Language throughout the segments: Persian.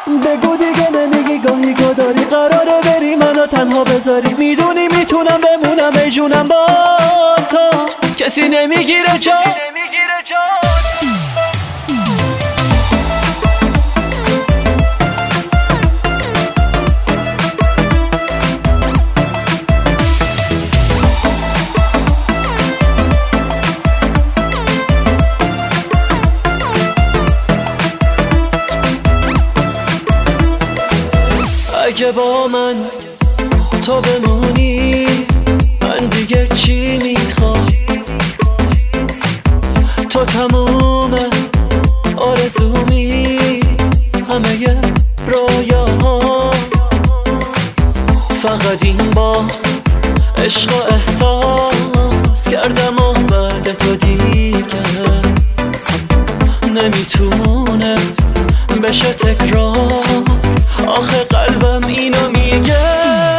بگو دیگه نمیگی گاهی گداری قراره بری منو تنها بذاری. میدونی میتونم بمونم ای جونم با تو، کسی نمیگیره جا. اگه با من تو بمونی من دیگه چی میخوام؟ تو تموم آرزومی، همه رویاها. فقط این با عشق و احساس کردم و بعد تو دیگه نمیتونه بشه تکرار. آخه قلبم اینو میگه.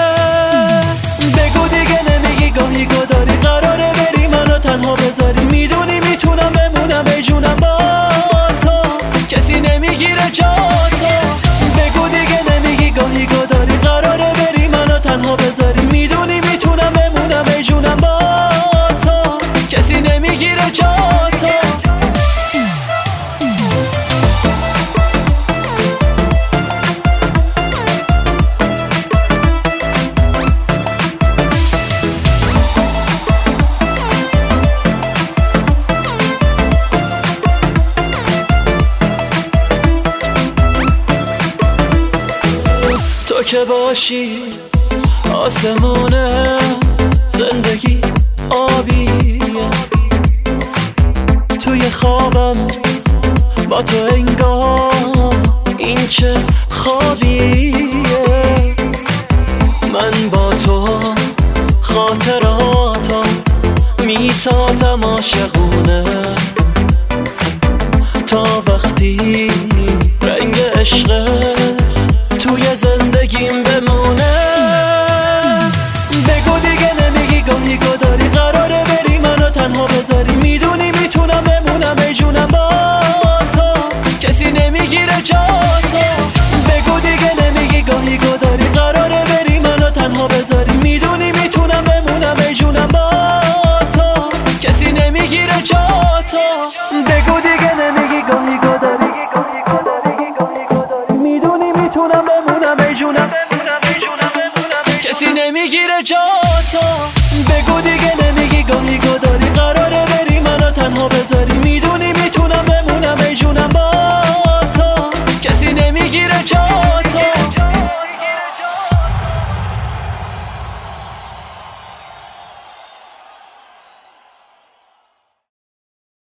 بگو دیگه نمیگی گاهی گداری قراره بری منو تنها بذاری. میدونی میتونم بمونم ای جونم با تو، کسی نمیگیره جا تو. بگو دیگه نمیگی گاهی گداری قراره بری منو تنها بذاری. میدونی میتونم بمونم ای جونم با تو، کسی نمیگیره جا تو. تو که باشی آسمونه، زندگی آبیه. توی خوابم با تو انگار این چه خوابیه. من با تو خاطراتم میسازم عاشقونه تا وقتی رنگ عشق توی زندگیم بمونه. بگو دیگه نمیگی گاهی گداری قراره بری منو تنها بذاری. میدونی میتونم بمونم ای جونم با تو، کسی نمیگیره جا تو.